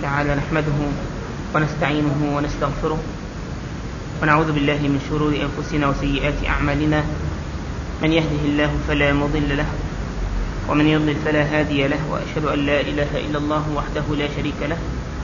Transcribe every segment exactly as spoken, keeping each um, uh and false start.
تعالى نحمده ونستعينه ونستغفره ونعوذ بالله من شرور أنفسنا وسيئات أعمالنا. من يهده الله فلا مضل له ومن يضلل فلا هادي له، وأشهد أن لا إله إلا الله وحده لا شريك له،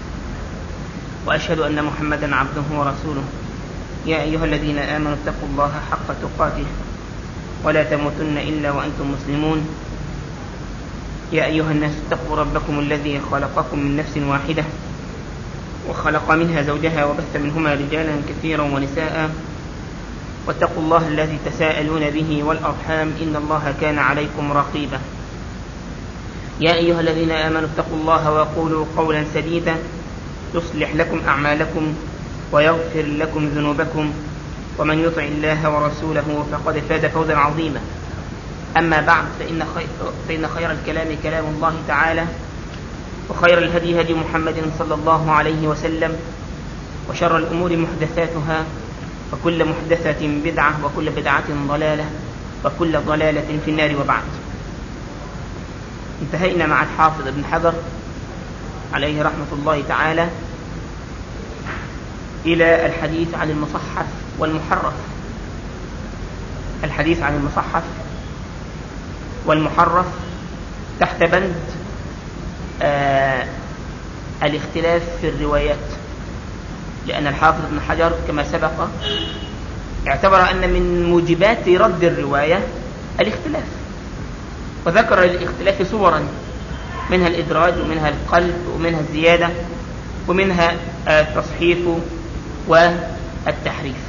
وأشهد أن محمدا عبده ورسوله. يا أيها الذين آمنوا اتقوا الله حق تقاته ولا تموتن إلا وأنتم مسلمون. يا أيها الناس اتقوا ربكم الذي خلقكم من نفس واحدة وخلق منها زوجها وبث منهما رجالا كثيرا ونساء، واتقوا الله الذي تساءلون به والأرحام إن الله كان عليكم رقيبا. يا أيها الذين آمنوا اتقوا الله وقولوا قولا سديدا يصلح لكم أعمالكم ويغفر لكم ذنوبكم، ومن يطع الله ورسوله فقد فاز فوزا عظيما. أما بعد، فإن خير, فإن خير الكلام كلام الله تعالى، وخير الهدي هدي محمد صلى الله عليه وسلم، وشر الأمور محدثاتها، وكل محدثة بدعة، وكل بدعة ضلالة، وكل ضلالة في النار. وبعد، انتهينا مع الحافظ ابن حجر عليه رحمة الله تعالى إلى الحديث عن المصحف والمحرف. الحديث عن المصحف والمحرف تحت بند آه الاختلاف في الروايات، لأن الحافظ ابن حجر كما سبق اعتبر أن من موجبات رد الرواية الاختلاف، وذكر الاختلاف صورا، منها الإدراج ومنها القلب ومنها الزيادة ومنها التصحيف والتحريف.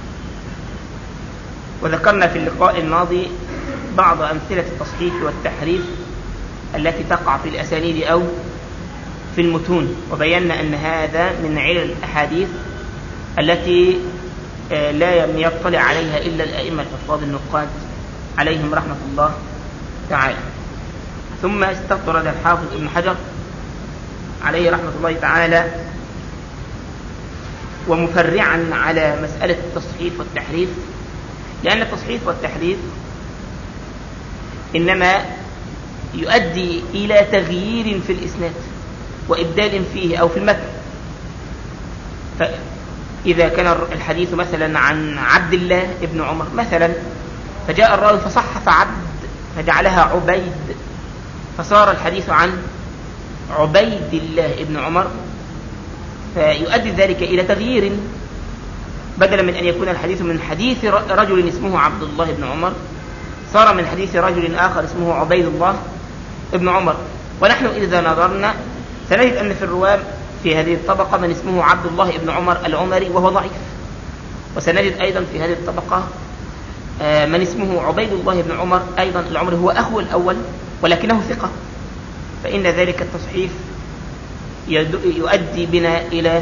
وذكرنا في اللقاء الماضي بعض أمثلة التصحيف والتحريف التي تقع في الأسانيد أو في المتون، وبينا أن هذا من علل الأحاديث التي لا يطلع عليها إلا الأئمة الحفاظ النقاد عليهم رحمة الله تعالى. ثم استطرد الحافظ ابن حجر عليه رحمة الله تعالى ومفرعا على مسألة التصحيف والتحريف، لأن التصحيف والتحريف إنما يؤدي إلى تغيير في الإسناد وإبدال فيه أو في المتن. فإذا كان الحديث مثلا عن عبد الله ابن عمر مثلا، فجاء الراوي فصحف عبد فجعلها عبيد، فصار الحديث عن عبيد الله ابن عمر، فيؤدي ذلك إلى تغيير، بدلا من أن يكون الحديث من حديث رجل اسمه عبد الله ابن عمر صار من حديث رجل آخر اسمه عبيد الله ابن عمر. ونحن إذا نظرنا سنجد أن في الرواة في هذه الطبقة من اسمه عبد الله ابن عمر العمري وهو ضعيف، وسنجد أيضا في هذه الطبقة من اسمه عبيد الله ابن عمر أيضا العمري هو أخو الأول ولكنه ثقة. فإن ذلك التصحيف يؤدي بنا إلى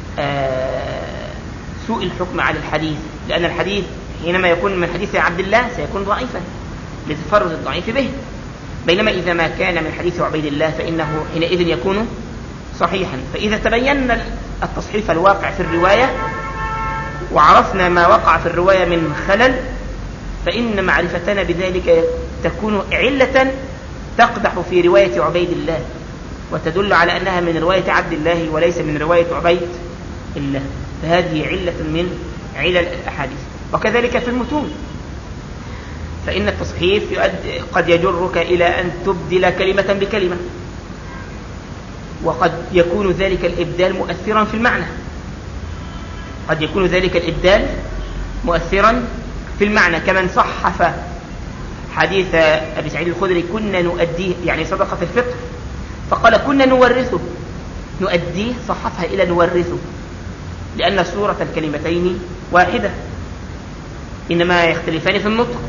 سوء الحكم على الحديث، لأن الحديث حينما يكون من حديث عبد الله سيكون ضعيفا لتفرد الضعيف به، بينما إذا ما كان من حديث عبيد الله فإنه حينئذ يكون صحيحا. فإذا تبين التصحيف الواقع في الرواية وعرفنا ما وقع في الرواية من خلل، فإن معرفتنا بذلك تكون علة تقدح في رواية عبيد الله وتدل على أنها من رواية عبد الله وليس من رواية عبيد الله، فهذه علة من علل الأحاديث. وكذلك في المتون، فإن التصحيف قد يجرك إلى أن تبدل كلمة بكلمة، وقد يكون ذلك الإبدال مؤثرا في المعنى، قد يكون ذلك الإبدال مؤثرا في المعنى، كمن صحف حديث أبي سعيد الخدري كنا نؤديه يعني صدقة الفطر، فقال كنا نورثه، نؤديه صحفها إلى نورثه، لأن صورة الكلمتين واحدة إنما يختلفان في النطق.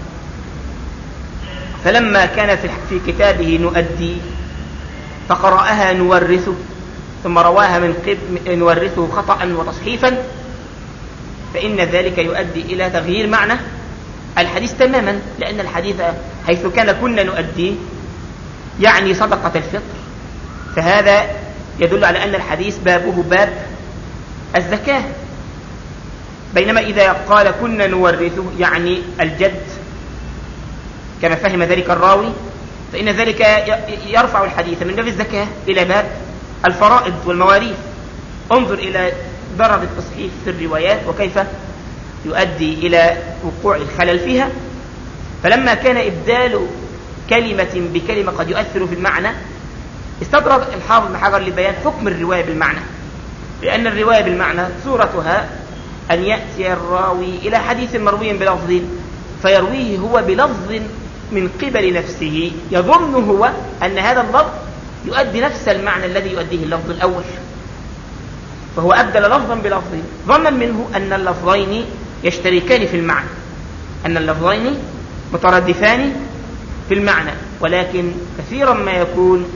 فلما كان في كتابه نؤدي فقرأها نورثه ثم رواها من قبل نورثه خطأ وتصحيفا، فإن ذلك يؤدي إلى تغيير معنى الحديث تماما، لأن الحديث حيث كان كنا نؤدي يعني صدقة الفطر، فهذا يدل على أن الحديث بابه باب الزكاة، بينما إذا قال كنا نورثه يعني الجد كما فهم ذلك الراوي، فإن ذلك يرفع الحديث من باب الزكاة إلى باب الفرائض والمواريث. انظر إلى درجة التصحيف في الروايات وكيف يؤدي إلى وقوع الخلل فيها. فلما كان إبدال كلمة بكلمة قد يؤثر في المعنى، استدرج الحافظ بن حجر لبيان حكم الرواية بالمعنى، لأن الرواية بالمعنى صورتها أن يأتي الراوي إلى حديث مروي بلفظ فيرويه هو بلفظ من قبل نفسه، يظن هو أن هذا اللفظ يؤدي نفس المعنى الذي يؤديه اللفظ الأول، فهو أبدل لفظا بلفظ ظنا منه أن اللفظين يشتركان في المعنى، أن اللفظين مترادفان في المعنى، ولكن كثيرا ما يكون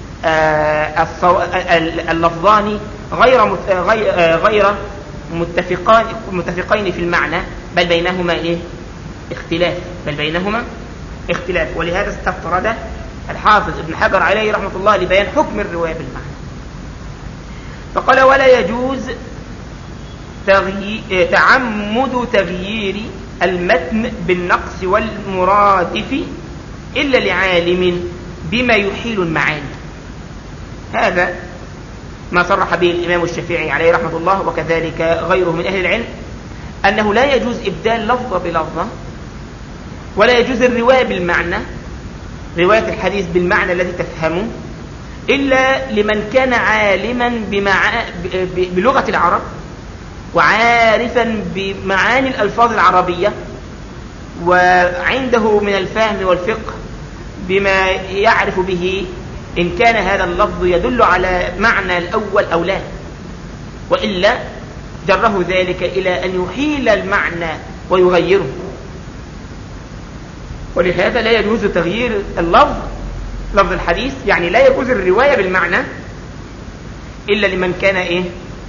اللفظان غير غير متفقان متفقين في المعنى، بل بينهما إيه؟ اختلاف بل بينهما اختلاف ولهذا استطرد الحافظ ابن حجر عليه رحمة الله لبيان حكم الرواية بالمعنى، فقال: ولا يجوز تغيي... تعمد تغيير المتن بالنقص والمرادف إلا لعالم بما يحيل المعاني. هذا ما صرح به الإمام الشافعي عليه رحمة الله وكذلك غيره من أهل العلم، أنه لا يجوز إبدال لفظة بلفظة، ولا يجوز الرواية بالمعنى، رواية الحديث بالمعنى الذي تفهمه، إلا لمن كان عالما بمع... بلغة العرب وعارفا بمعاني الألفاظ العربية، وعنده من الفهم والفقه بما يعرف به إن كان هذا اللفظ يدل على معنى الأول أو لا، وإلا جره ذلك إلى أن يحيل المعنى ويغيره. ولهذا لا يجوز تغيير اللفظ لفظ الحديث، يعني لا يجوز الرواية بالمعنى إلا لمن كان إيه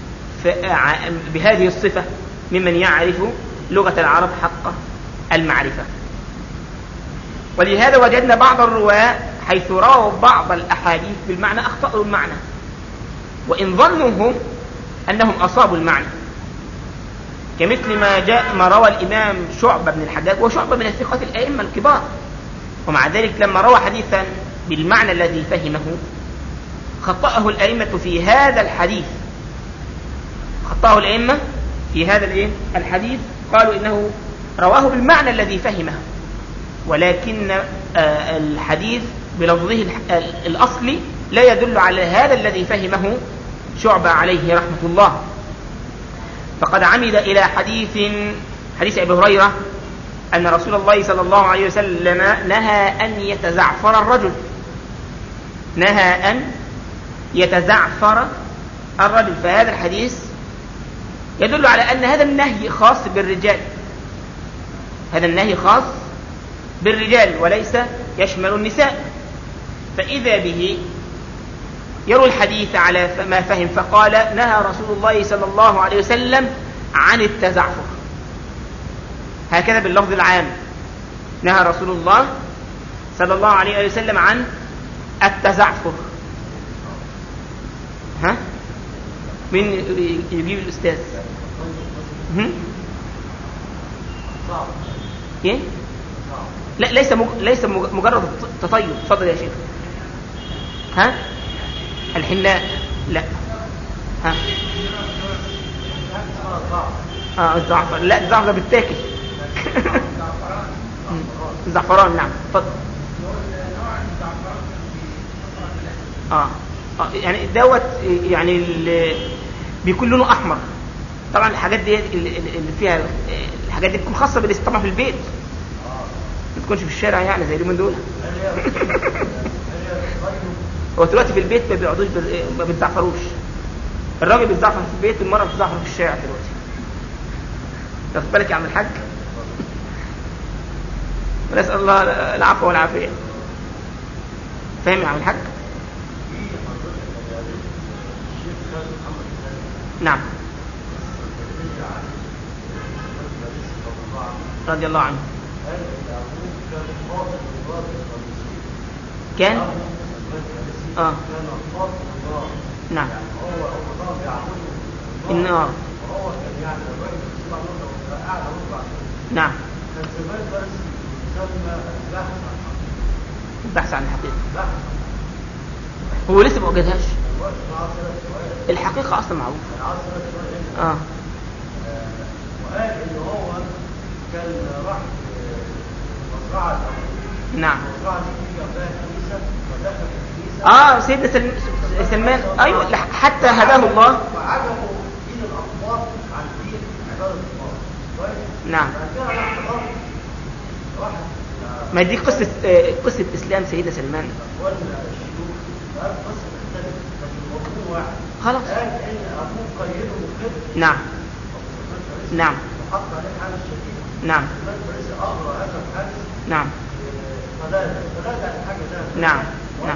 بهذه الصفة ممن يعرف لغة العرب حق المعرفة. ولهذا وجدنا بعض الرواة حيث رووا بعض الأحاديث بالمعنى أخطأوا المعنى، وإن ظنوا أنهم أصابوا المعنى، كمثل ما جاء ما روى الإمام شعبة بن الحجاج، وشعبة من الثقات الأئمة الكبار، ومع ذلك لما روى حديثا بالمعنى الذي فهمه خطأه الأئمة في هذا الحديث خطأه الأئمة في هذا الحديث قالوا إنه رواه بالمعنى الذي فهمه، ولكن الحديث بلفظه الأصلي لا يدل على هذا الذي فهمه شعبة عليه رحمة الله. فقد عمد إلى حديث حديث أبي هريرة أن رسول الله صلى الله عليه وسلم نهى أن يتزعفر الرجل نهى أن يتزعفر الرجل فهذا الحديث يدل على أن هذا النهي خاص بالرجال هذا النهي خاص بالرجال وليس يشمل النساء. فإذا به يروي الحديث على ما فهم فقال: نهى رسول الله صلى الله عليه وسلم عن التزعفر، هكذا باللفظ العام، نهى رسول الله صلى الله عليه وسلم عن التزعفر. ها من يجيب الأستاذ؟ هم؟ ايه لا ليس مج... ليس مجرد تطيب. تفضل يا شيخ. ها الحناء لا ها اه الزعفر لا الزعفر بالتاكل الزعفران نعم. اتفضل. اه اه يعني دوت يعني اللي بيكون لونه احمر. طبعا الحاجات دي اللي فيها الحاجات دي بتكون خاصه بالاستطاعه في البيت، ما تكونش في الشارع يعني زي اليومين دول. هو دلوقتي في البيت ما بيقعدوش ما بيتزعفروش، الراجل بيتزعفر في البيت والمرأة بتتزعفر في الشارع دلوقتي. تاخد بالك يا عم الحاج؟ ونسأل الله العفو والعافية. فاهم يا عم الحاج؟ نعم رضي الله عنه. كان اه نعم النار نعم البحث عن الحقيقة. هو لسه ما وجدهاش الحقيقة أصلا معروفة. اه وقال إن هو كان راح مزرعة، نعم، مزرعة في جنبها كنيسة، ودخل الكنيسة. اه سيدنا سلم... سلمان، ايوه، حتى هداه الله. فعجبوا دين الأخبار عن دين عبادة الله. نعم. فكان راح حضر واحد ما دي قصة قصة إسلام سيدنا سلمان. ولا الشيوخ قال قصة الثانية بس الموضوع واحد. خلاص. قال إن أبوه قيده مخدر. نعم. نعم. وحط عليه حالة شديدة. نعم. فالفريس أغرى هذا الحادث. نعم. فلا فلا ده حاجة ده. نعم. نعم.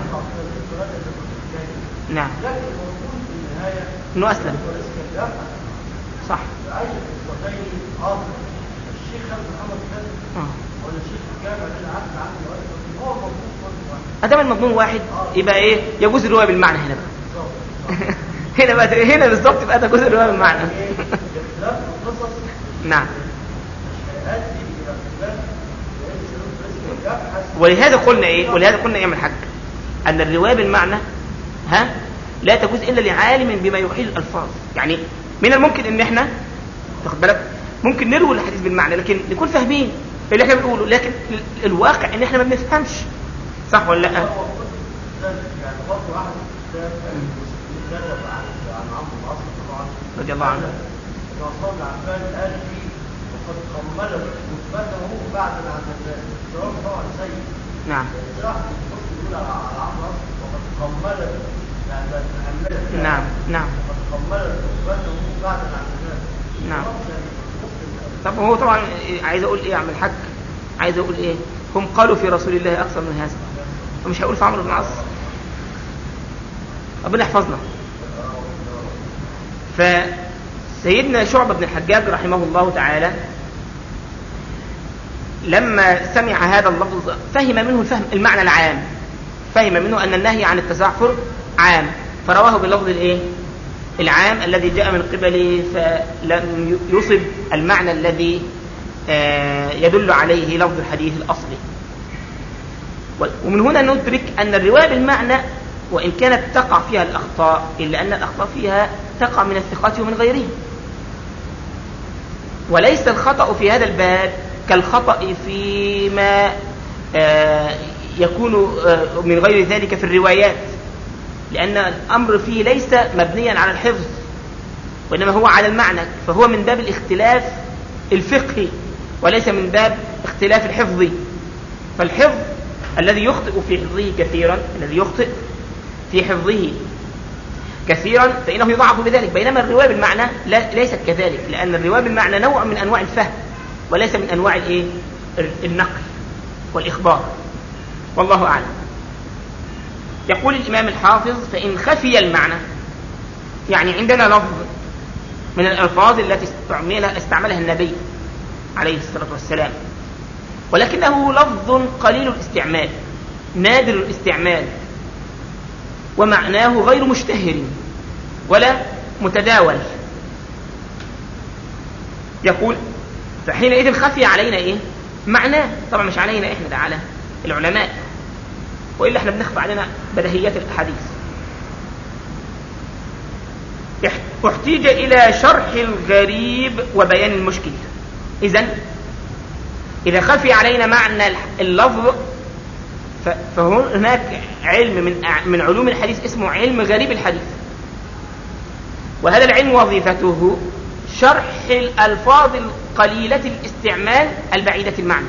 نعم. لكن الموضوع في النهاية إنه أسلم. الفريس كان يفعل. صح. عايش في الصدين آخر. الشيخ خالد محمد خالد. اه. ولا الشيخ الجامع اللي عدل عنه هو الموضوع كله واحد. أدام المضمون واحد يبقى إيه؟ يجوز الرواية بالمعنى هنا بقى. هنا بقى هنا بالظبط يبقى تجوز الرواية بالمعنى. اختلاف القصص نعم. مش هيؤدي إلى اختلاف يبحث. ولهذا قلنا إيه؟ ولهذا قلنا يا الحاج أن الرواية بالمعنى ها لا تجوز إلا لعالم بما يحيل الألفاظ. يعني من الممكن إن إحنا تاخد بالك ممكن نروي الحديث بالمعنى لكن نكون فاهمين اللي احنا بنقوله، لكن الواقع ان احنا ما بنفهمش. صح ولا لا؟ يعني برضه واحد كتب عن عن عمرو العاص طبعا رضي الله عنه. وصل عفان قال فيه وقد كمل مثبته بعد العذاب. الجواب طبعا سيء. نعم. صح يقول على عمرو وقد كمل يعني تحمل. نعم. نعم. وقد كمل مثبته بعد العذاب. نعم. طب هو طبعا عايز اقول ايه يا عم الحاج؟ عايز اقول ايه؟ هم قالوا في رسول الله اكثر من هذا، ومش هقول في عمرو بن العاص. ربنا يحفظنا. فسيدنا شعبة بن الحجاج رحمه الله تعالى لما سمع هذا اللفظ فهم منه الفهم المعنى العام، فهم منه ان النهي عن التزعفر عام، فرواه باللفظ الايه؟ العام الذي جاء من قبله، فلم يصب المعنى الذي يدل عليه لفظ الحديث الأصلي. ومن هنا ندرك أن الرواية بالمعنى وإن كانت تقع فيها الأخطاء إلا أن الأخطاء فيها تقع من الثقات ومن غيرهم، وليس الخطأ في هذا الباب كالخطأ فيما يكون من غير ذلك في الروايات، لأن الأمر فيه ليس مبنيا على الحفظ وإنما هو على المعنى، فهو من باب الاختلاف الفقهي وليس من باب اختلاف الحفظ. فالحفظ الذي يخطئ في حفظه كثيرا الذي يخطئ في حفظه كثيرا فإنه يضعف بذلك، بينما الرواية بالمعنى لا ليست كذلك، لأن الرواية بالمعنى نوع من أنواع الفهم وليس من أنواع الإيه؟ النقل والإخبار، والله أعلم. يقول الإمام الحافظ: فإن خفي المعنى، يعني عندنا لفظ من الألفاظ التي استعملها, استعملها النبي عليه الصلاة والسلام ولكنه لفظ قليل الاستعمال نادر الاستعمال ومعناه غير مشتهر ولا متداول، يقول فحينئذ خفي علينا إيه؟ معناه. طبعا مش علينا إحنا، ده على العلماء، وإلا احنا بنخفى علينا بديهيات الأحاديث. احتيج إلى شرح الغريب وبيان المشكل. إذن إذا خفي علينا معنى اللفظ فهناك علم من من علوم الحديث اسمه علم غريب الحديث، وهذا العلم وظيفته شرح الألفاظ القليلة الاستعمال البعيدة المعنى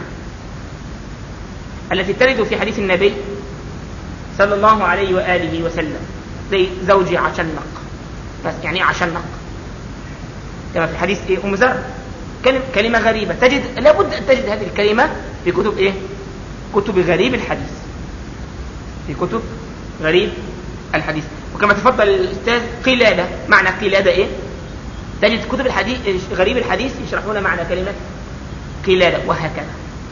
التي ترد في حديث النبي صلى الله عليه وآله وسلم، زي زوجي عشنق، بس يعني ايه عشنق؟ كما في حديث إيه؟ أم ذر، كلمة غريبة تجد لابد أن تجد هذه الكلمة في كتب إيه؟ كتب غريب الحديث، في كتب غريب الحديث. وكما تفضل الأستاذ قلادة، معنى قلادة إيه؟ تجد كتب الحديث غريب الحديث يشرحون معنى كلمة قلادة، وهكذا.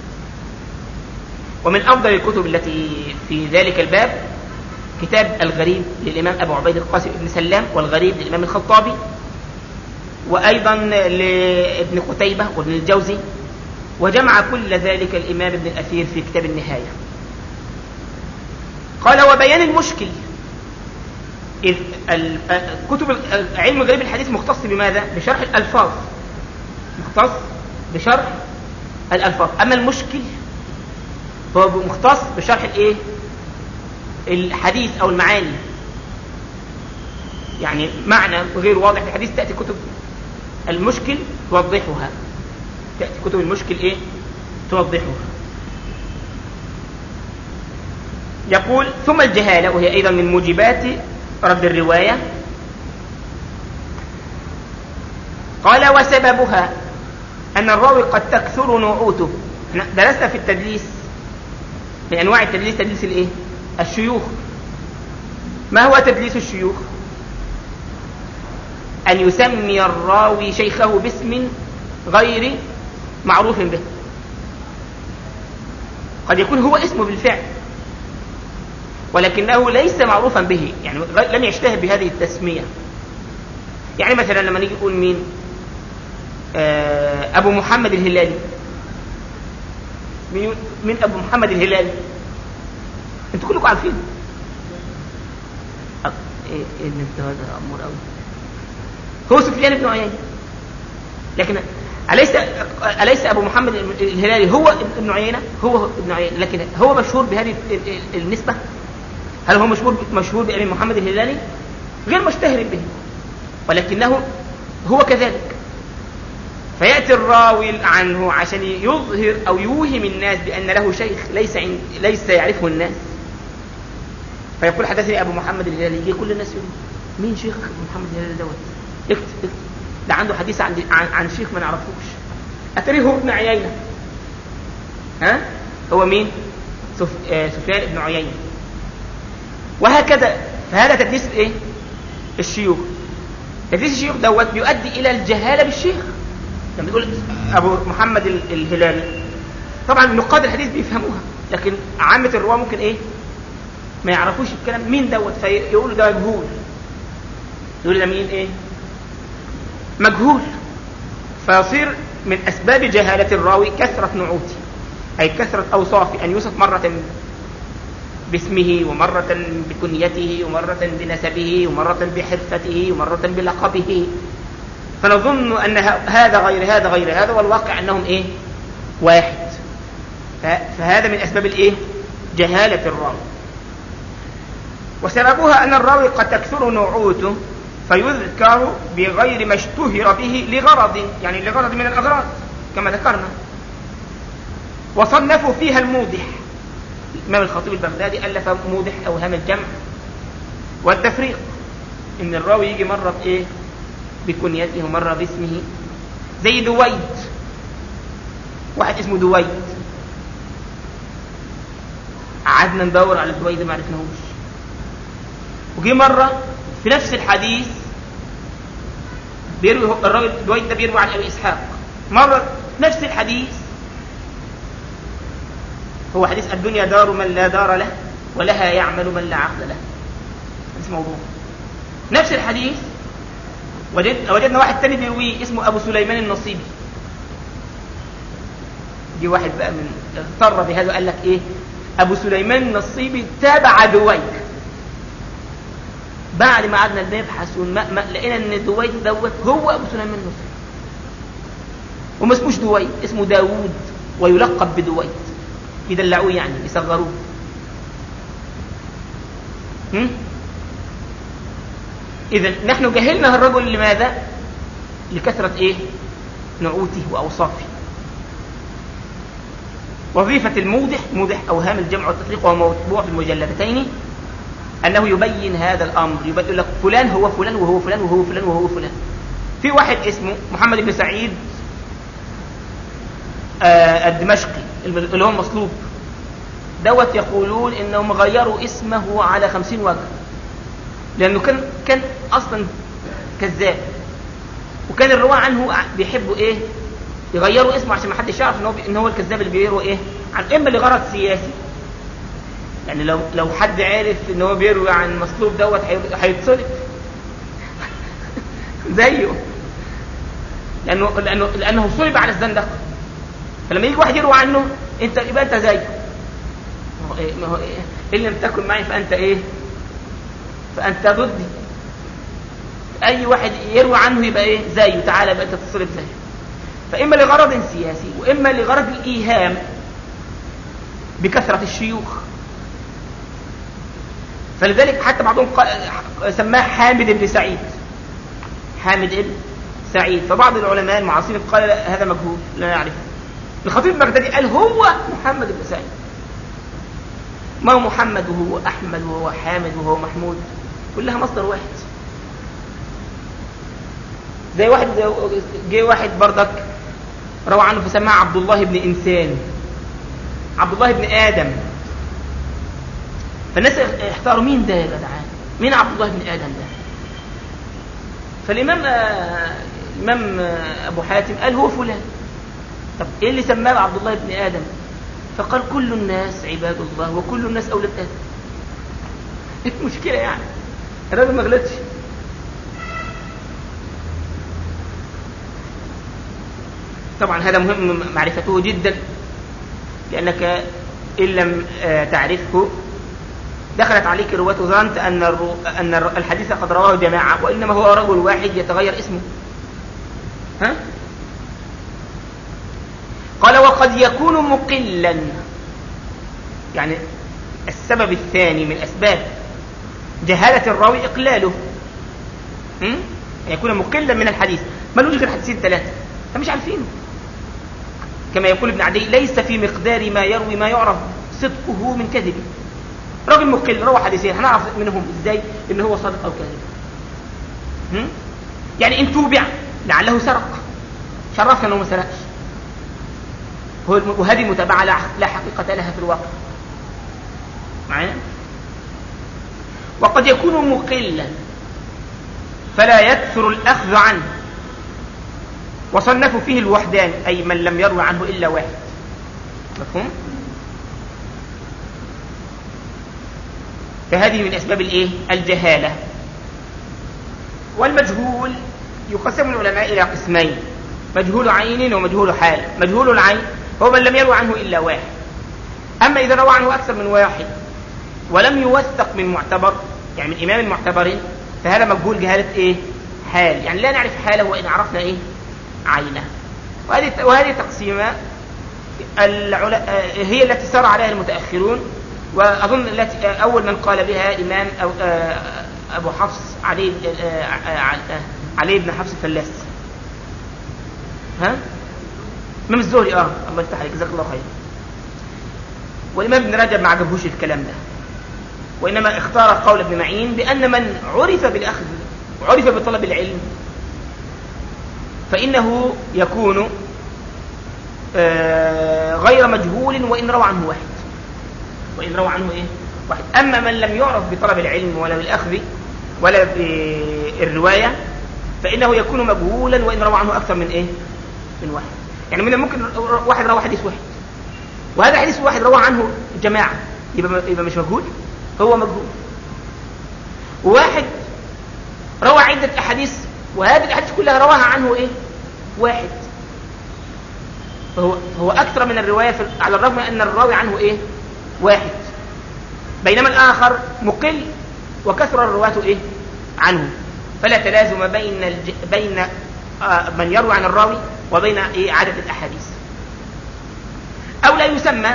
ومن أفضل الكتب التي في ذلك الباب كتاب الغريب للإمام أبو عبيد القاسم بن سلام، والغريب للإمام الخطابي، وأيضا لابن قتيبة وابن الجوزي، وجمع كل ذلك الإمام ابن الأثير في كتاب النهاية. قال: وبيان المشكل، إذ كتب علم غريب الحديث مختص بماذا؟ بشرح الألفاظ، مختص بشرح الألفاظ. أما المشكل هو مختص بشرح الإيه؟ الحديث أو المعاني، يعني معنى غير واضح في الحديث تأتي كتب المشكل توضحها، تأتي كتب المشكل إيه؟ توضحها. يقول ثم الجهالة، وهي أيضا من موجبات رد الرواية. قال وسببها أن الراوي قد تكثر نعوته. درسنا في التدليس من أنواع التدليس تدليس الإيه؟ الشيوخ. ما هو تدليس الشيوخ؟ أن يسمي الراوي شيخه باسم غير معروف به، قد يكون هو اسمه بالفعل ولكنه ليس معروفا به، يعني لم يشتهر بهذه التسمية. يعني مثلا لما نيجي نقول مين؟ آه أبو محمد الهلالي. من أبو محمد الهلالي؟ أنتوا كلكم عارفين. إيه إيه أنت هذا أمور أوي. هو سفيان بن عيينة، لكن أليس أليس أبو محمد الهلالي هو ابن عيينة؟ هو ابن عيينة، لكن هو مشهور بهذه النسبة؟ هل هو مشهور مشهور بأبي محمد الهلالي؟ غير مشتهر به، ولكنه هو كذلك. فيأتي الراوي عنه عشان يظهر أو يوهم الناس بأن له شيخ ليس عند ليس يعرفه الناس، فيقول حدثني أبو محمد الهلالي. يجي كل الناس يقول مين شيخ أبو محمد الهلالي دوت؟ اكتب اكتب ده عنده حديث عن عن, عن شيخ ما نعرفوش، أتريه هو ابن عيينة. ها هو مين؟ سف... آه سفيان ابن عيينة. وهكذا. فهذا تدليس ايه؟ الشيوخ. تدليس الشيوخ دوت بيؤدي الى الجهاله بالشيخ. لما تقول ابو محمد الهلالي، طبعا نقاد الحديث بيفهموها، لكن عامه الرواه ممكن ايه؟ ما يعرفوش الكلام مين دوت، فيقولوا ده مجهول، يقول ده مين ايه؟ مجهول. فيصير من اسباب جهاله الراوي كثره نعوته، اي كثره اوصافه، ان يوصف مره باسمه ومرة بكنيته ومرة بنسبه ومرة بحرفته ومرة بلقبه، فنظن أن هذا غير هذا غير هذا، والواقع أنهم إيه؟ واحد. فهذا من أسباب الإيه؟ جهالة الراوي. وسببها أن الراوي قد تكثر نعوته فيذكر بغير ما اشتهر به لغرض، يعني لغرض من الأغراض كما ذكرنا. وصنفوا فيها الموضح. الإمام الخطيب البغدادي ألف موضح أوهام الجمع والتفريق، إن الراوي يجي مرة بإيه؟ بكنيته ومرة باسمه، زي دويد. واحد اسمه دويد، قعدنا ندور على دويد ما عرفناهوش. وجي مرة في نفس الحديث بيروي الراوي دويد ده بيروي عن أبي إسحاق، مرة نفس الحديث هو حديث الدنيا دار من لا دار له ولها يعمل من لا عقل له. نفس موضوع، نفس الحديث. وجد وجدنا واحد تاني بيرويه اسمه أبو سليمان النصيبي. دي واحد بقى من اغتر بهذا وقال لك إيه؟ أبو سليمان النصيبي تابع دويد. بعد ما قعدنا نبحث ونمأمأ لقينا إن دويد دوت هو أبو سليمان النصيبي، وما اسموش دويد، اسمه داوود ويلقب بدويد، يدلعوه يعني يصغروه. إذن نحن جهلنا الرجل لماذا؟ لكثرة إيه؟ نعوته وأوصافه. وظيفة الموضح، موضح أوهام الجمع والتفريق، وهو موضوع في المجلدتين، أنه يبين هذا الأمر، يبين لك فلان هو فلان وهو فلان وهو فلان وهو فلان. في واحد اسمه محمد بن سعيد آه الدمشقي اللي هو مصلوب دوت، يقولون إنهم غيروا اسمه على خمسين وجه، لأنه كان كان أصلا كذاب، وكان الرواة عنه بيحبوا إيه؟ يغيروا اسمه عشان ما حدش يعرف إن هو إن هو الكذاب اللي بيروي إيه؟ عن إما لغرض سياسي، يعني لو لو حد عارف إن هو بيروي عن مصلوب دوت هيتصلب زيه، لأنه لأنه لأنه صلب على الزندقة. فلما يجي واحد يروي عنه أنت يبقى أنت زيه. ما هو إيه؟ ما هو إيه؟ إن لم تكن معي فأنت إيه؟ فأنت ضدي. أي واحد يروي عنه يبقى إيه زيه، تعالى بقى تتصل بزيه. فإما لغرض سياسي وإما لغرض الإيهام بكثرة الشيوخ. فلذلك حتى بعضهم سماه حامد بن سعيد، حامد بن سعيد. فبعض العلماء المعاصرين قال هذا مجهول لا نعرفه. الخطيب البغدادي قال هو محمد بن سعيد. ما هو محمد وهو أحمد وهو حامد وهو محمود، كلها مصدر واحد. زي واحد جه واحد بردك روى عنه فسماه عبد الله بن إنسان، عبد الله بن آدم. فالناس احتاروا مين ده يا جدعان، مين عبد الله بن آدم ده؟ فالإمام الإمام أبو حاتم قال هو فلان. طب إيه اللي سماه عبد الله بن آدم؟ فقال كل الناس عباد الله وكل الناس أولاد آدم. إيه المشكلة يعني؟ الراجل ما غلطش. طبعا هذا مهم معرفته جدا، لأنك إن لم تعرفه دخلت عليك رواة ظننت أن أن الحديث قد رواه جماعة، وإنما هو رجل واحد يتغير اسمه. ها؟ قال وقد يكون مقلا، يعني السبب الثاني من أسباب جهالة الراوي إقلاله، يعني يكون مقلا من الحديث، ما له غير حديثين ثلاثة فمش عارفينه. كما يقول ابن عدي ليس في مقدار ما يروي ما يعرف صدقه من كذبه. راجل مقل روى حديثين هنعرف منهم ازاي ان هو صادق او كاذب؟ يعني ان توبع لعله سرق، شرفنا انه ما سرقش، وهذه متابعه لا حقيقه لها في الواقع. معايا؟ وقد يكون مقلا فلا يكثر الاخذ عنه، وصنفوا فيه الوحدان اي من لم يروي عنه الا واحد. مفهوم؟ فهذه من أسباب الإيه؟ الجهالة. والمجهول يقسم العلماء إلى قسمين، مجهول عين ومجهول حال. مجهول العين هو من لم يروي عنه إلا واحد. أما إذا روى عنه أكثر من واحد ولم يوثق من معتبر، يعني من إمام المعتبرين، فهذا مجهول جهالة إيه؟ حال، يعني لا نعرف حاله وإن عرفنا إيه؟ عينه. وهذه وهذه تقسيمة هي التي سار عليها المتأخرون، وأظن التي أول من قال بها إمام أو أبو حفص علي علي بن حفص الفلاس. ها؟ إمام الزهري آه الله يفتح عليك جزاك الله خير. والإمام ابن رجب ما عجبهوش الكلام ده، وإنما اختار قول ابن معين بأن من عرف بالأخذ وعرف بطلب العلم فإنه يكون غير مجهول وإن روى عنه واحد، وإن روى عنه إيه؟ واحد. أما من لم يعرف بطلب العلم ولا بالأخذ ولا بالرواية فإنه يكون مجهولا وإن روى عنه أكثر من إيه؟ من واحد. يعني من ممكن واحد روى حديث واحد، وهذا حديث واحد روى عنه جماعة، يبقى يبقى مش مجهول، هو مجهول. وواحد روى عدة أحاديث وهذه الأحاديث كلها رواها عنه إيه؟ واحد، فهو هو أكثر من الرواية على الرغم أن الراوي عنه إيه؟ واحد، بينما الآخر مقل وكثر الرواة إيه؟ عنه. فلا تلازم بين الج... بين آه من يروي عن الراوي وبين إيه؟ عدد الأحاديث. أو لا يسمى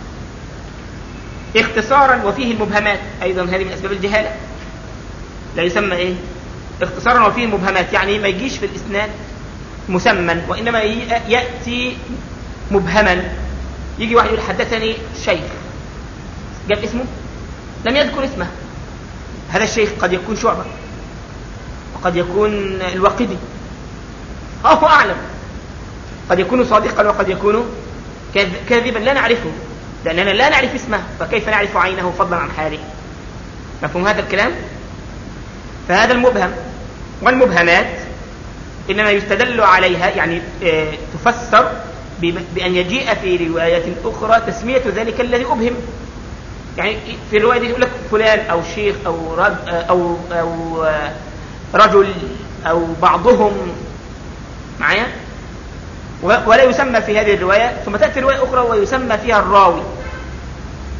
اختصارا وفيه المبهمات، أيضا هذه من أسباب الجهالة. لا يسمى إيه؟ اختصارا وفيه المبهمات، يعني ما يجيش في الإسناد مسمى وإنما يأتي مبهما. يجي واحد يقول حدثني شيخ، جاب اسمه لم يذكر اسمه. هذا الشيخ قد يكون شعبة وقد يكون الواقدي، الله أعلم، قد يكون صادقا وقد يكون كاذبا لا نعرفه لأننا لا نعرف اسمه، فكيف نعرف عينه فضلا عن حاله؟ مفهوم هذا الكلام؟ فهذا المبهم. والمبهمات إنما يستدل عليها يعني تفسر بأن يجيء في رواية أخرى تسمية ذلك الذي أبهم. يعني في الرواية دي يقول لك فلان أو شيخ أو رجل أو, أو رجل أو بعضهم معايا، ولا يسمى في هذه الرواية، ثم تأتي رواية أخرى ويسمى فيها الراوي.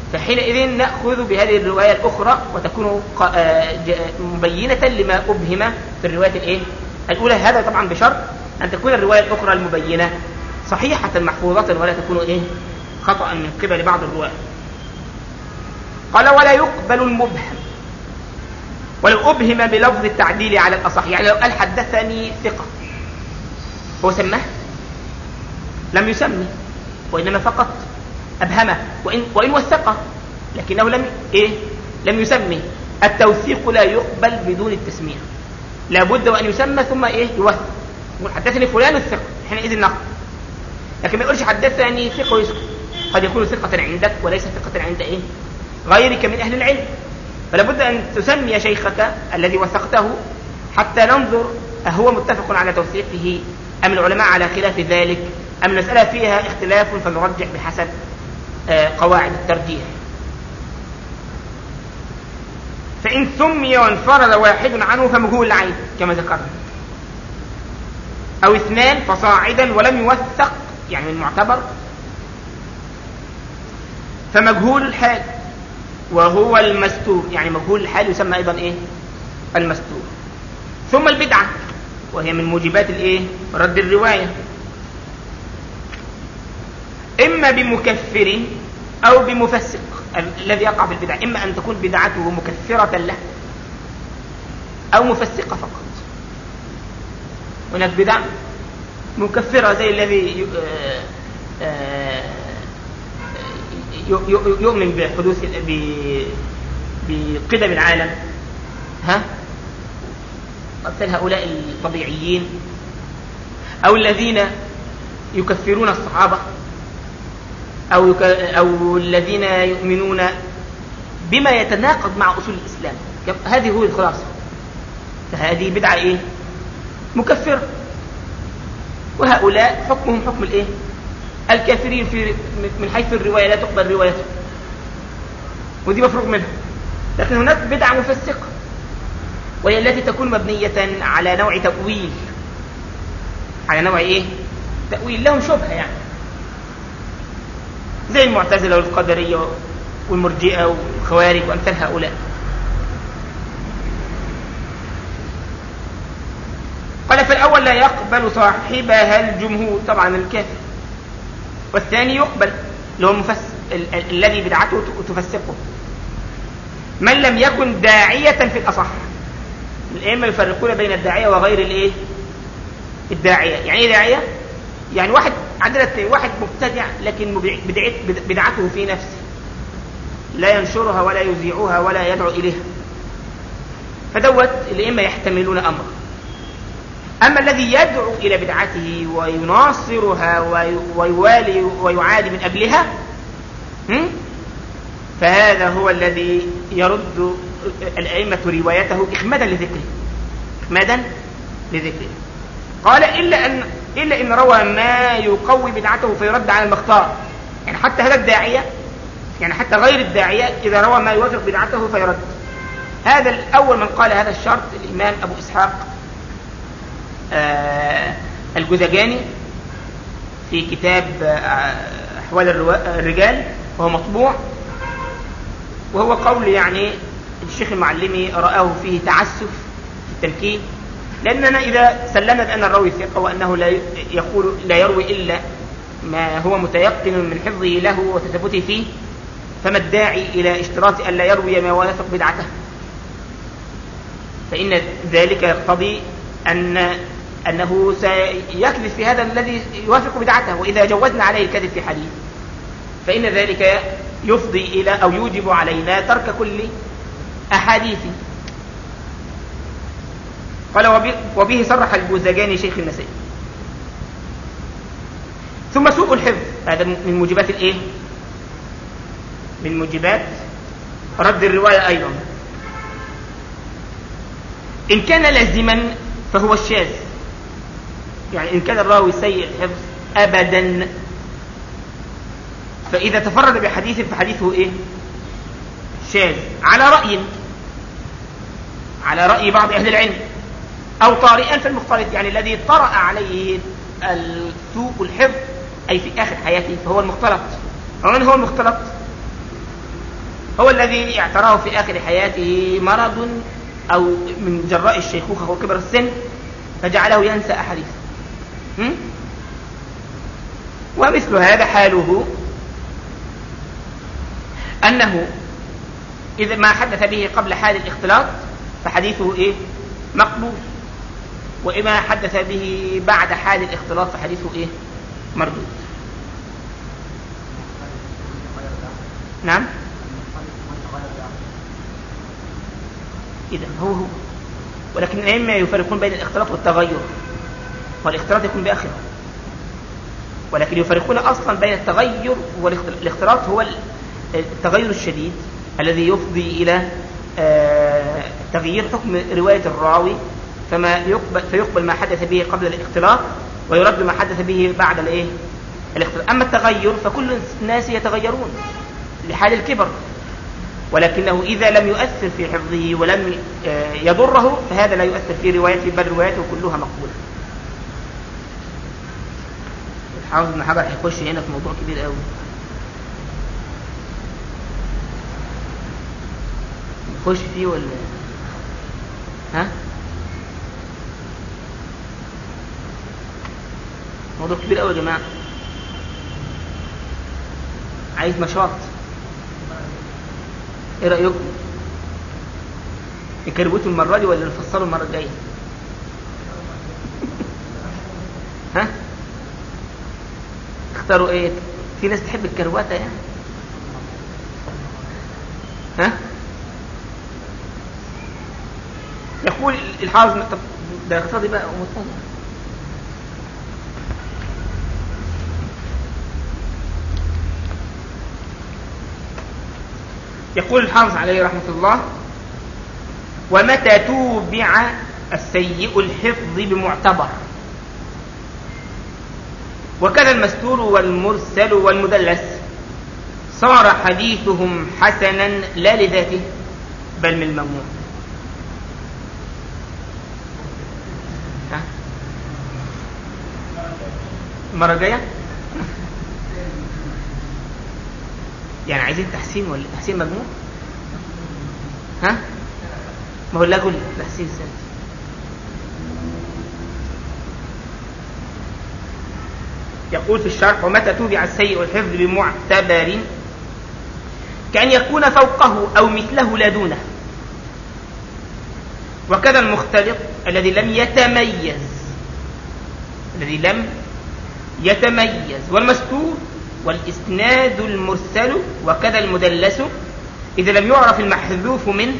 فحينئذ نأخذ بهذه الرواية الأخرى وتكون مبينة لما أبهم في الرواية الإيه؟ الأولى. هذا طبعا بشرط أن تكون الرواية الأخرى المبينة صحيحة محفوظة ولا تكون إيه؟ خطأ من قبل بعض الرواة. قال ولا يقبل المبهم ولو أبهم بلفظ التعديل على الأصح. يعني لو قال حدثني ثقة هو سماه لم يسمي وإنما فقط أبهمه وإن, وإن وثقه لكنه لم إيه؟ لم يسمي. التوثيق لا يقبل بدون التسمية، لا بد وأن يسمى ثم إيه؟ يوثق. يقول حدثني فلان الثقة حينئذ نقل، لكن ما يقولش حدثني ثقة ويسكت. قد يكون ثقة عندك وليس ثقة عند إيه؟ غيرك من أهل العلم، فلا بد أن تسمي شيخك الذي وثقته حتى ننظر أهو متفق على توثيقه أم العلماء على خلاف ذلك أم المسألة فيها اختلاف فنرجح بحسب قواعد الترجيح. فإن سمي وانفرد واحد عنه فمجهول العين كما ذكرنا، أو اثنان فصاعدا ولم يوثق يعني المعتبر فمجهول الحال وهو المستور. يعني مجهول الحال يسمى أيضا إيه؟ المستور. ثم البدعة وهي من موجبات الإيه؟ رد الرواية، إما بمكفر أو بمفسق. الذي يقع في البدعة إما أن تكون بدعته مكفرة له أو مفسقة فقط. هناك بدع مكفرة زي الذي يؤمن بحدوث بقدم العالم، ها مثل هؤلاء الطبيعيين، أو الذين يكفرون الصحابة، أو, يك... أو الذين يؤمنون بما يتناقض مع أصول الإسلام. هذه هو الخلاصة. فهذه بدعة إيه؟ مكفرة. وهؤلاء حكمهم حكم الإيه؟ الكافرين في من حيث الرواية لا تقبل روايته، ودي مفروغ منها. لكن هناك بدعة مفسقة وهي التي تكون مبنية على نوع تأويل، على نوع إيه؟ تأويل لهم شبهة، يعني زي المعتزلة والقدرية والمرجئة والخوارج وأمثال هؤلاء. قال فالأول لا يقبل صاحبها الجمهور، طبعا الكافر. والثاني يقبل اللي هو المفسق الذي بدعته تفسقه، من لم يكن داعية في الأصح. الأئمة يفرقون بين الداعية وغير الإيه؟ الداعية. يعني إيه داعية؟ يعني واحد عندنا واحد مبتدع لكن بدعته في نفسه لا ينشرها ولا يذيعها ولا يدعو إليها، فدوت الأئمة يحتملون أمر. أما الذي يدعو إلى بدعته ويناصرها ويوالي ويعادي من أجلها فهذا هو الذي يرد الأئمة روايته إخمادا لذكره، إخمادا لذكره. قال إلا أن إلا إن روى ما يقوي بدعته فيرد على المختار. يعني حتى هذا الداعية، يعني حتى غير الداعية إذا روى ما يوافق بدعته فيرد. هذا الأول من قال هذا الشرط الإمام أبو إسحاق آه الجزجاني في كتاب آه أحوال الرجال، وهو مطبوع، وهو قول يعني الشيخ المعلمي رآه فيه تعسف في التمكين، لأننا إذا سلمنا بأن الراوي ثقة وأنه لا يقول لا يروي إلا ما هو متيقن من حفظه له وتثبته فيه، فما الداعي إلى اشتراط أن لا يروي ما يوافق بدعته؟ فإن ذلك يقتضي أن أنه سيكذب في هذا الذي يوافق بدعته، وإذا جوزنا عليه الكذب في حديث فإن ذلك يفضي إلى أو يوجب علينا ترك كل أحاديثه. قال وبه صرح الجوزجاني شيخ النسائي. ثم سوء الحفظ، هذا من موجبات الايه؟ من موجبات رد الرواية أيضا. إن كان لازما فهو الشاذ، يعني إن كان الراوي سيء الحفظ أبدا فإذا تفرد بحديث فحديثه إيه؟ شاذ على رأي على رأي بعض أهل العلم، أو طارئا في المختلط، يعني الذي طرأ عليه سوء الحفظ أي في آخر حياته فهو المختلط. ومن هو المختلط؟ هو الذي اعتراه في آخر حياته مرض أو من جراء الشيخوخة وكبر السن فجعله ينسى أحاديث. ومثل هذا حاله أنه إذا ما حدث به قبل حال الاختلاط فحديثه إيه؟ مقبول، وإما حدث به بعد حال الاختلاط فحديثه إيه؟ مردود. نعم. إذا هو هو، ولكن الأئمة يفرقون بين الاختلاط والتغير، والاختلاط يكون بآخره، ولكن يفرقون أصلا بين التغير والاختلاط. هو التغير الشديد الذي يفضي إلى تغيير حكم رواية الراوي، فما يقبل فيقبل ما حدث به قبل الاختلاط ويرد ما حدث به بعد الايه الاختلاط. أما التغير فكل الناس يتغيرون لحال الكبر، ولكنه إذا لم يؤثر في حفظه ولم يضره فهذا لا يؤثر في روايته، بل روايته كلها مقبولة. الحافظ ابن حجر هيخش هنا في موضوع كبير قوي. نخش فيه ولا ها؟ موضوع كبير قوي يا جماعة، عايز نشاط. ايه رأيكم؟ نكروته المرة دي ولا نفصله المرة الجاية؟ ها؟ اختاروا ايه؟ في ناس تحب الكرواتة يعني. ها؟ يقول الحافظ طب ده اقتصادي بقى ومطمئن. يقول الحافظ عليه رحمة الله: ومتى توبع السيء الحفظ بمعتبر، وكذا المستور والمرسل والمدلس، صار حديثهم حسنا لا لذاته بل من الممنوع. المرة الجاية يعني عايزين تحسين ولا تحسين مجموع؟ ها؟ ما هو لا قول تحسين سنة. يقول في الشرح: ومتى توبع السيء الحفظ بمعتبر كأن يكون فوقه أو مثله لا دونه، وكذا المختلط الذي لم يتميز الذي لم يتميز والمستور والإسناد المرسل، وكذا المدلس إذا لم يعرف المحذوف منه،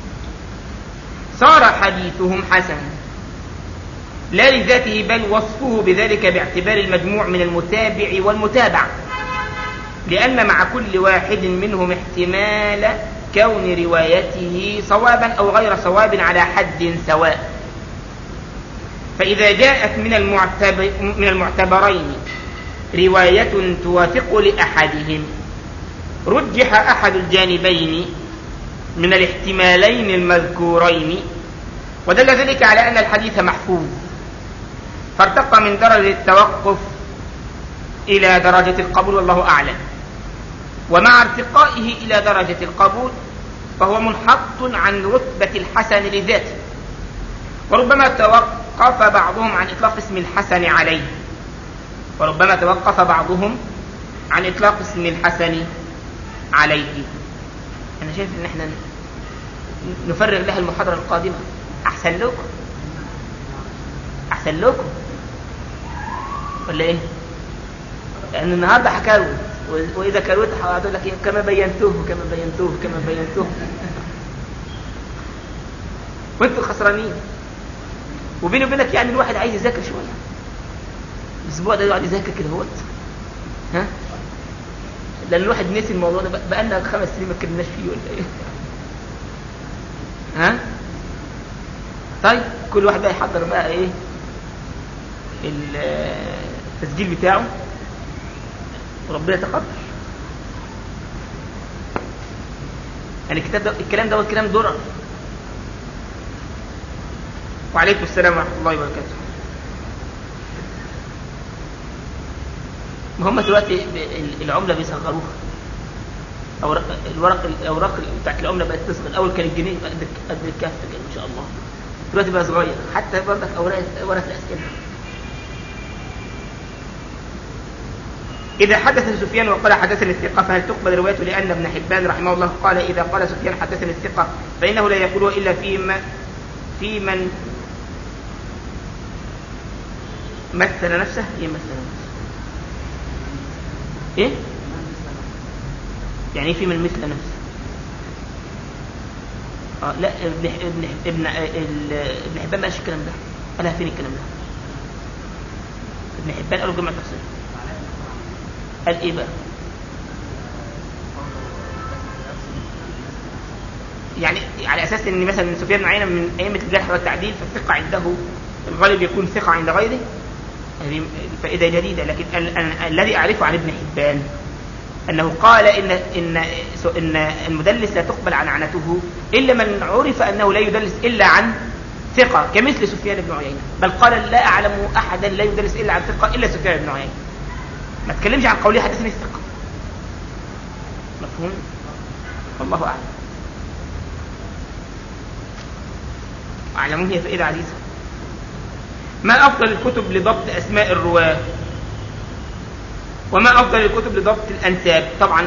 صار حديثهم حسنا لا لذاته بل وصفه بذلك باعتبار المجموع من المتابع والمتابع، لأن مع كل واحد منهم احتمال كون روايته صوابا أو غير صواب على حد سواء. فإذا جاءت من المعتبر من المعتبرين رواية توافق لأحدهم رجح أحد الجانبين من الاحتمالين المذكورين، ودل ذلك على أن الحديث محفوظ، فارتقى من درجة التوقف إلى درجة القبول والله أعلم. ومع ارتقائه إلى درجة القبول فهو منحط عن رتبة الحسن لذاته، وربما توقف بعضهم عن إطلاق اسم الحسن عليه وربما توقف بعضهم عن إطلاق اسم الحسن عليه. أنا شايف إن احنا نفرغ لها المحاضرة القادمة، أحسن لكم أحسن لكم ولا إيه؟ لأن النهاردة حكاوي، وإذا كروت هقول لك كما بينتوه كما بينتوه كما بينتوه وانتوا خسرانين. وبيني وبينك يعني الواحد عايز يذاكر شوية، الأسبوع ده يقعد يذاكر كده هوت، ها؟ لأن الواحد نسي الموضوع ده، بقى لنا خمس سنين ما اتكلمناش فيه ولا إيه؟ ها؟ طيب كل واحد بقى يحضر بقى إيه التسجيل بتاعه وربنا يتقبل. يعني الكتاب ده الكلام ده والكلام درر. وعليكم السلام ورحمة الله وبركاته. ما هم دلوقتي العملة بيصغروها، أوراق الورق الأوراق بتاعت العملة بقت تصغر. الأول كان الجنيه قد قد الكف كده ما شاء الله، دلوقتي بقى صغير. حتى برضك أوراق ورق الأسئلة. إذا حدث سفيان وقال حدثني الثقة فهل تقبل روايته؟ لأن ابن حبان رحمه الله قال إذا قال سفيان حدثني الثقة فإنه لا يقوله إلا فيما في من مثل نفسه. إيه مثل نفسه؟ إيه؟ يعني في من مثل نفسه. آه لا ابن ابن ابن ابن حبان ما قالش الكلام ده. قالها فين الكلام ده؟ ابن حبان قالوا جمع تفصيل. قال ايه بقى؟ يعني على اساس ان مثلا سفيان بن عيينة من ائمه الجرح والتعديل فالثقه عنده الغالب يكون ثقه عند غيره. هذه فائده جديده. لكن الذي اعرفه عن ابن حبان انه قال ان ان ان المدلس لا تقبل عن عنته الا من عرف انه لا يدلس الا عن ثقه كمثل سفيان بن عيينة. بل قال لا اعلم احدا لا يدلس الا عن ثقه الا سفيان بن عيينة. ما تكلمش عن قولي حدثني الثقة. مفهوم؟ والله أعلم. أعلمون هي فائدة عزيزة. ما أفضل الكتب لضبط أسماء الرواة؟ وما أفضل الكتب لضبط الأنساب؟ طبعا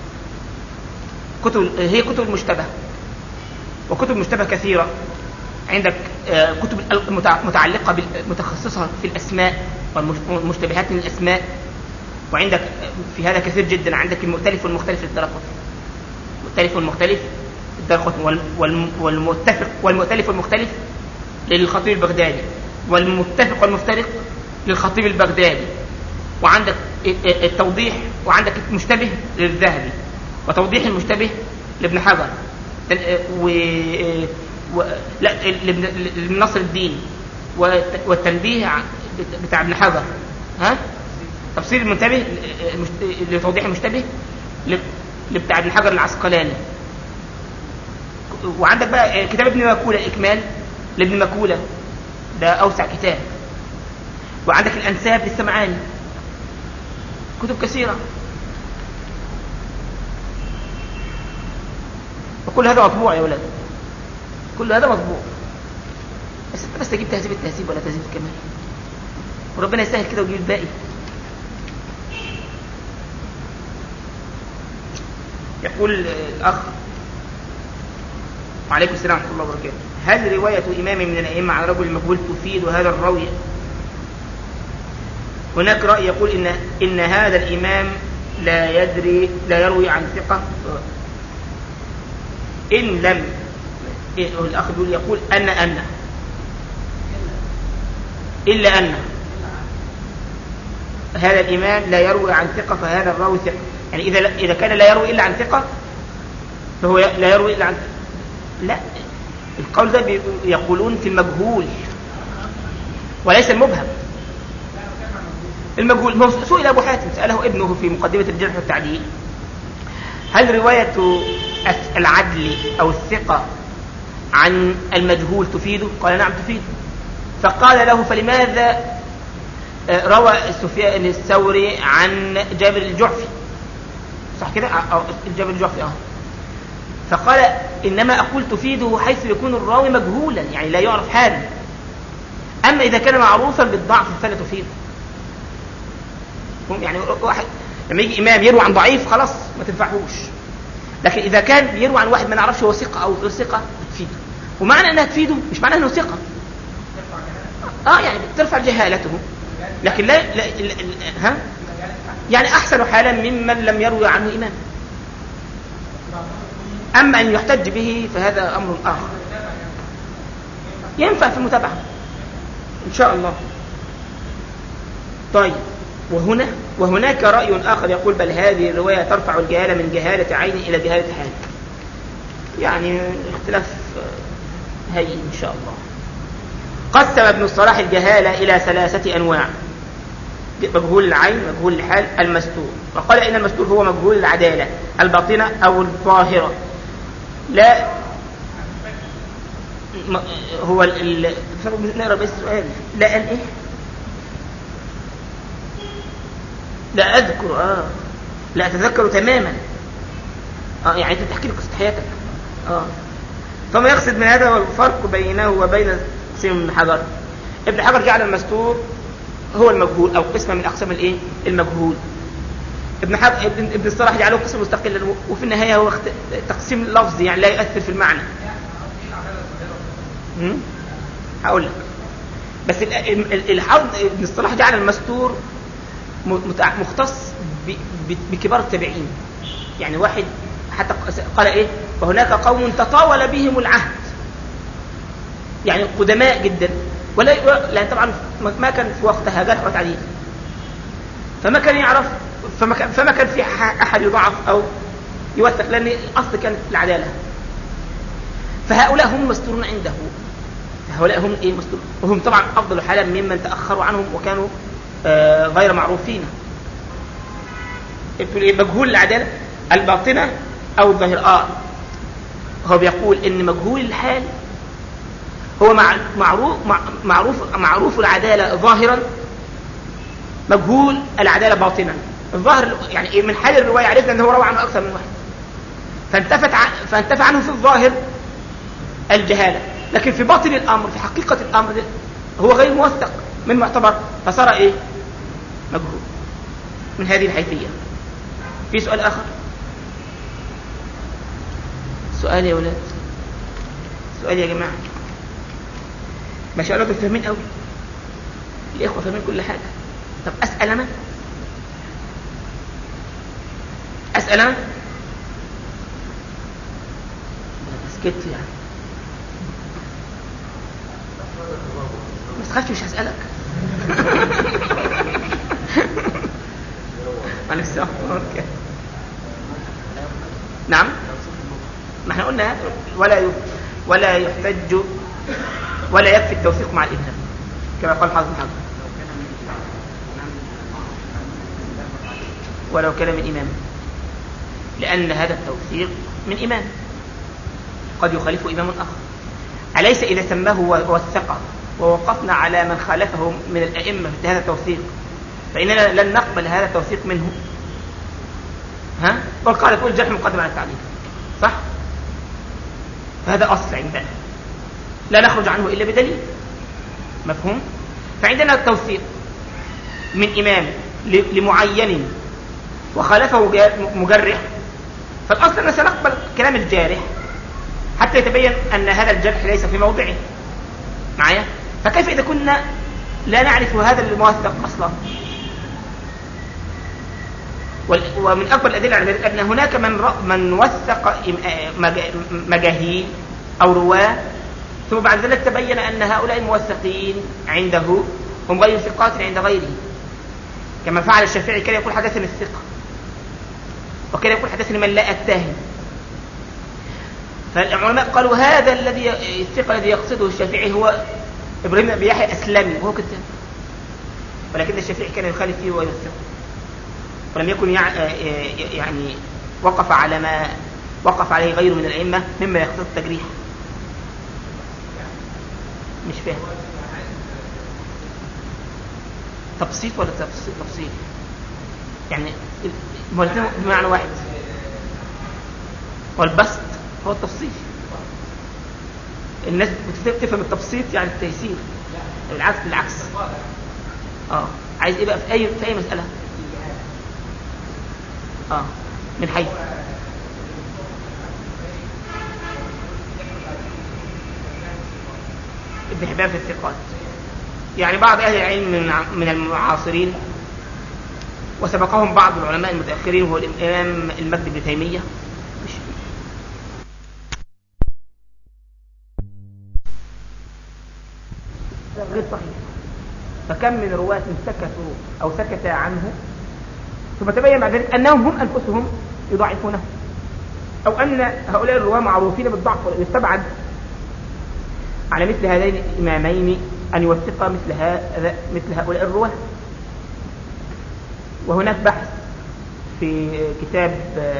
كتب هي كتب مشتبه، وكتب مشتبه كثيرة. عندك كتب متعلقة متخصصة في الأسماء والمشتبهات من الأسماء، وعندك في هذا كثير جدا. عندك المؤتلف والمختلف للدرقطني، المؤتلف والمختلف للدرقطني، والمتفق والمؤتلف والمختلف للخطيب البغدادي، والمتفق والمفترق للخطيب البغدادي. وعندك التوضيح، وعندك المشتبه للذهبي، وتوضيح المشتبه لابن حجر و... و... لا لابن نصر الدين، والتنبيه بتاع ابن حجر، ها تفسير المنتبه لتوضيح المشتبه لبتاع ابن حجر العسقلاني. وعندك بقى كتاب ابن مكولة إكمال لابن مكولة، ده أوسع كتاب. وعندك الأنساب للسمعاني. كتب كثيرة، وكل هذا مطبوع يا ولد، كل هذا مطبوع. بس انت بس تجيب تهذيب التهذيب ولا تهذيب الكمال، وربنا يسهل كده ويجيب الباقي. يقول الأخ وعليكم السلام ورحمة الله وبركاته: هل رواية إمام من الأئمة عن رجل مجهول تفيد هذا الراوي؟ هناك رأي يقول إن إن هذا الإمام لا يدري لا يروي عن ثقة إن لم. الأخ يقول أن أن إلا أن هذا الإمام لا يروي عن ثقة فهذا الراوي ثقة. يعني إذا إذا كان لا يروي إلا عن ثقة فهو لا يروي إلا عن ثقة. لا، القول ده يقولون في المجهول وليس المبهم. المجهول سئل أبو حاتم، سأله ابنه في مقدمة الجرح والتعديل: هل رواية العدل أو الثقة عن المجهول تفيده؟ قال نعم تفيده. فقال له: فلماذا روى سفيان الثوري عن جابر الجعفي؟ صح كده؟ أو جابر الجعفي اه فقال: إنما أقول تفيده حيث يكون الراوي مجهولا، يعني لا يعرف حاله. أما إذا كان معروفا بالضعف فلا تفيده. يعني واحد لما يجي إمام يروي عن ضعيف خلاص ما تنفعهوش، لكن إذا كان يروي عن واحد ما نعرفش هو ثقة أو غير ثقة تفيده. ومعنى أنها تفيده مش معنى أنه ثقة، آه يعني ترفع جهالته، لكن لا, لا, لا, لا ها يعني أحسن حالا ممن لم يروي عنه إمام. أما أن يحتج به فهذا أمر آخر، ينفع في المتابعة إن شاء الله. طيب، وهنا وهناك رأي آخر يقول: بل هذه الرواية ترفع الجهالة من جهالة عين إلى جهالة حال. يعني اختلاف هين إن شاء الله. قسم ابن الصلاح الجهالة إلى ثلاثة أنواع: مجهول العين، مجهول الحال، المستور. وقال إن المستور هو مجهول العدالة الباطنة أو الظاهرة. لا هو ال نقرأ بس السؤال. لا أن إيه لا أذكر آه لا أتذكر تماما. اه يعني انت تحكي لي قصه حياتك. اه فما يقصد من هذا هو الفرق بينه وبين سيم بن حجر. ابن حجر جعل المستور هو المجهول او قسم من اقسام الايه المجهول. ابن حجر ابن, ابن الصلاح جعله قسم مستقل، وفي النهايه هو تقسيم لفظي يعني لا يؤثر في المعنى. امم هقول لك بس الحافظ ابن الصلاح جعل المستور مختص بكبار التابعين، يعني واحد حتى قال ايه وهناك قوم تطاول بهم العهد، يعني قدماء جدا ولا لان طبعا ما كان في وقتها جرح وتعديل، فما كان يعرف فما كان, فما كان في احد يضعف او يوثق، لان الاصل كانت العداله. فهؤلاء هم مستورون عنده، هؤلاء هم ايه مستورون، وهم طبعا افضل حالا ممن تاخروا عنهم وكانوا آه غير معروفين. مجهول العداله الباطنه او الظاهر. اه هو بيقول ان مجهول الحال هو معروف معروف معروف العداله ظاهرا، مجهول العداله باطنا. الظاهر يعني من حال الروايه عرفنا انه روى عنه اكثر من واحد، فانتفت عن فانتفى عنه في الظاهر الجهاله، لكن في باطن الامر في حقيقه الامر هو غير موثق من معتبر، فصار ايه مجهول من هذه الحيثيه. في سؤال اخر؟ سؤال يا ولاد، سؤال يا جماعه. ما شاء الله فاهمين قوي الاخوه، فاهمين كل حاجه. طب اسال انا اسال انا اسكت يعني بس خافش مش هسالك. معلش نعم ما احنا قلنا ولا ولا يحتج ولا يكفي التوثيق مع الإبهام كما قال حافظ الحجر، ولو كان من إمام، لأن هذا التوثيق من إمام قد يخالفه إمام آخر. أليس إذا سماه ووثقه ووقفنا على من خالفه من الأئمة في هذا التوثيق فإننا لن نقبل هذا التوثيق منه؟ ها؟ والقاعدة تقول الجرح مقدم على التعديل، صح؟ فهذا أصل عندنا لا نخرج عنه إلا بدليل، مفهوم؟ فعندنا التوثيق من إمام لمعين وخالفه مجرح، فالأصل أننا سنقبل كلام الجارح حتى يتبين أن هذا الجرح ليس في موضعه معايا. فكيف إذا كنا لا نعرف هذا الموثق أصلا؟ ومن أكبر الأدلة على ذلك أن هناك من من وثق مجاهيل أو رواه ثم بعد ذلك تبين أن هؤلاء الموثقين عنده هم غير ثقات عند غيره، كما فعل الشافعي. كان يقول حدثني الثقة، وكان يقول حدثني من لا أتهم. فالعلماء قالوا هذا الذي الثقة الذي يقصده الشافعي هو إبراهيم بن يحيى الأسلمي وهو كذاب، ولكن الشافعي كان يخالف فيه ويوثقه، ولم يكن يعني وقف على ما وقف عليه غيره من الأئمة مما يقصد التجريح. مش فاهم تبسيط ولا تفصيل؟ يعني الاثنين بمعنى واحد، والبسط هو التفصيل. الناس بتفهم التبسيط يعني التيسير، العكس بالعكس. اه عايز ايه بقى في اي في اي مسألة؟ اه من حيث ابن حبان في الثقات، يعني بعض أهل العلم من المعاصرين وسبقهم بعض العلماء المتأخرين وهو الإمام المكي بن تيمية غير صحيح. فكم من رواة سكتوا أو سكت عنه ثم تبين بعد ذلك أنهم هم أنفسهم يضعفونه، أو أن هؤلاء الرواة معروفين بالضعف، ويستبعد على مثل هذين الإمامين أن يوثق مثل هذا مثل هؤلاء الرواة. وهناك بحث في كتاب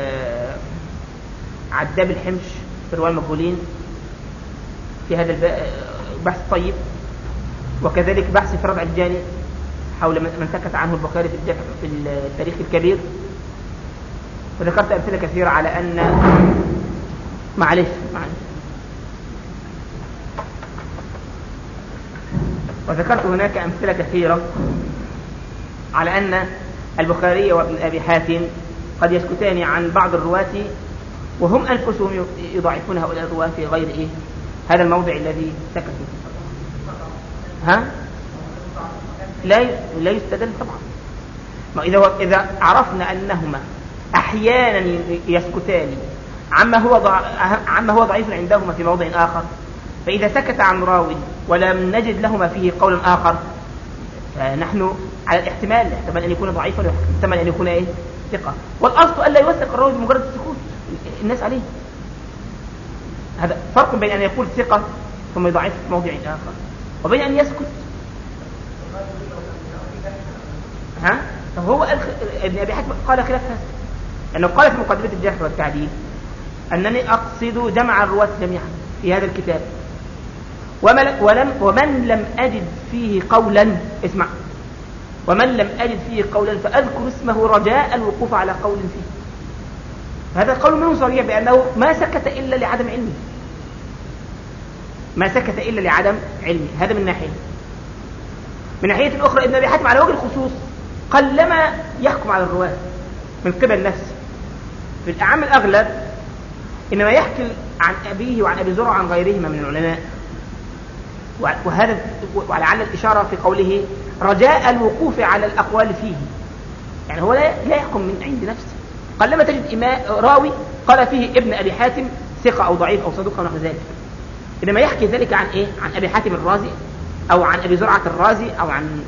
عداب الحمش في رواة المقبولين في هذا البحث طيب، وكذلك بحث في ربع الجاني حول من سكت عنه البخاري في التاريخ الكبير، وذكرت أمثلة كثيرة على أن معلش معلش وذكرت هناك أمثلة كثيرة على أن البخاري وابن أبي حاتم قد يسكتان عن بعض الرواة وهم أنفسهم يضعفون هؤلاء الرواة في غير إيه هذا الموضع الذي سكتوا. ها لا لا يستدل طبعا. ما إذا إذا عرفنا أنهما أحيانا يسكتان عما هو ضع... عما هو ضعيف عندهما في موضع آخر، فإذا سكت عن راوي ولم نجد لهما فيه قول آخر فنحن على الاحتمال احتمال أن يكون ضعيفا واحتمال أن يكون إيه ثقة، والأصل ألا يوثق الراوي بمجرد السكوت الناس عليه. هذا فرق بين أن يقول ثقة ثم يضعف في موضع آخر وبين أن يسكت. ها فهو ابن أبي حاتم قال خلاف هذا، أنه قال في مقدمة الجرح والتعديل أنني أقصد جمع الرواة جميعا في هذا الكتاب ولم ومن لم أجد فيه قولا اسمع ومن لم أجد فيه قولا فأذكر اسمه رجاء الوقوف على قول فيه. هذا قول منه صريح بأنه ما سكت إلا لعدم علمه ما سكت إلا لعدم علمه. هذا من ناحية. من ناحية أخرى ابن أبي حاتم على وجه الخصوص قلما يحكم على الرواة من قبل نفسه، في الأعم الأغلب إنما يحكي عن أبيه وعن أبي زرع عن غيرهما من العلماء، وهذا ولعل الإشارة في قوله رجاء الوقوف على الأقوال فيه، يعني هو لا يحكم من عند نفسه. قلما تجد إماء راوي قال فيه ابن أبي حاتم ثقة أو ضعيف أو صدوق أو نحو ذلك، إنما يحكي ذلك عن إيه؟ عن أبي حاتم الرازي أو عن أبي زرعة الرازي أو عن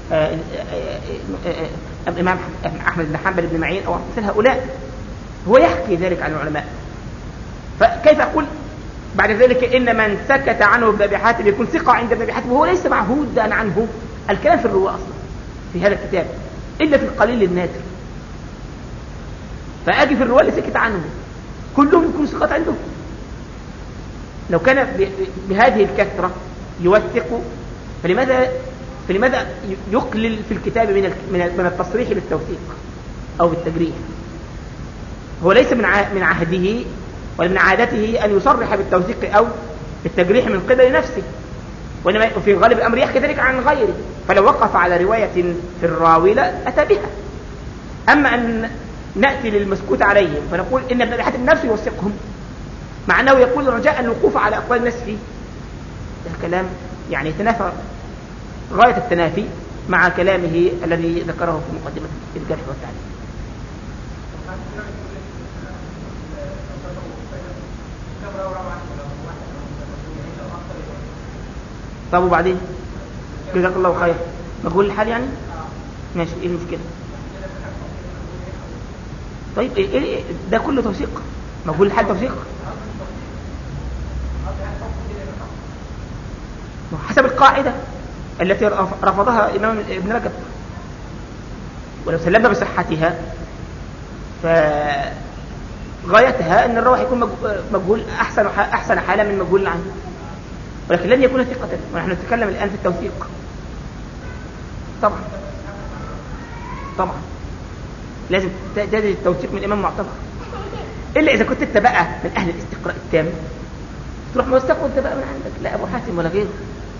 الإمام أحمد بن حنبل بن معين أو مثل هؤلاء، هو يحكي ذلك عن العلماء. فكيف أقول بعد ذلك إن من سكت عنه ابن أبي حاتم يكون ثقة عند ابن أبي حاتم وهو ليس معهودا عنه الكلام في الرواة أصلا في هذا الكتاب إلا في القليل النادر. فأجي في الرواة اللي سكت عنه كلهم يكونوا ثقات عنده. لو كان بهذه الكثرة يوثق فلماذا فلماذا يقلل في الكتاب من من التصريح بالتوثيق أو بالتجريح؟ هو ليس من من عهده ولا من عادته أن يصرح بالتوثيق أو بالتجريح من قبل نفسه، وإنما في غالب الأمر يحكي ذلك عن غيره، فلو وقف على رواية في الراوي لا أتى بها. أما أن نأتي للمسكوت عليهم فنقول إن ابن أبي حاتم نفسه يوثقهم مع أنه يقول رجاء الوقوف على أقوال الناس فيه، الكلام يعني يتنافى غاية التنافي مع كلامه الذي ذكره في مقدمة الجرح والتعديل. طب وبعدين جزاك الله خير مقبول الحال يعني ماشي، ايه المشكلة؟ طيب إيه إيه ده كله توثيق، مقبول الحال توثيق حسب القاعدة التي رفضها إمام ابن رجب. ولو سلمنا بصحتها فغايتها أن الروح يكون مجهول أحسن أحسن حالة من مجهول عنه، ولكن لن يكون ثقة. ونحن نتكلم الآن في التوثيق طبعا طبعا لازم تجد التوثيق من الإمام معتبر، إلا إذا كنت أنت بقى من أهل الاستقراء التام تروح موثق وأنت بقى من عندك لا أبو حاتم ولا غيره.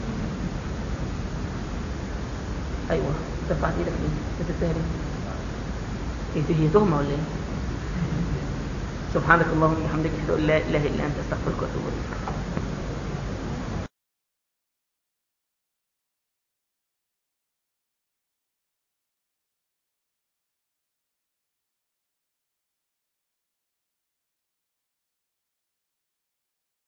أيوة دفعت إيدك ليه؟ تتسهل إيه؟ هي تهمة ولا إيه؟ سبحانك اللهم وبحمدك أشهد أن لا إله إلا أنت أستغفرك وأتوب إليك.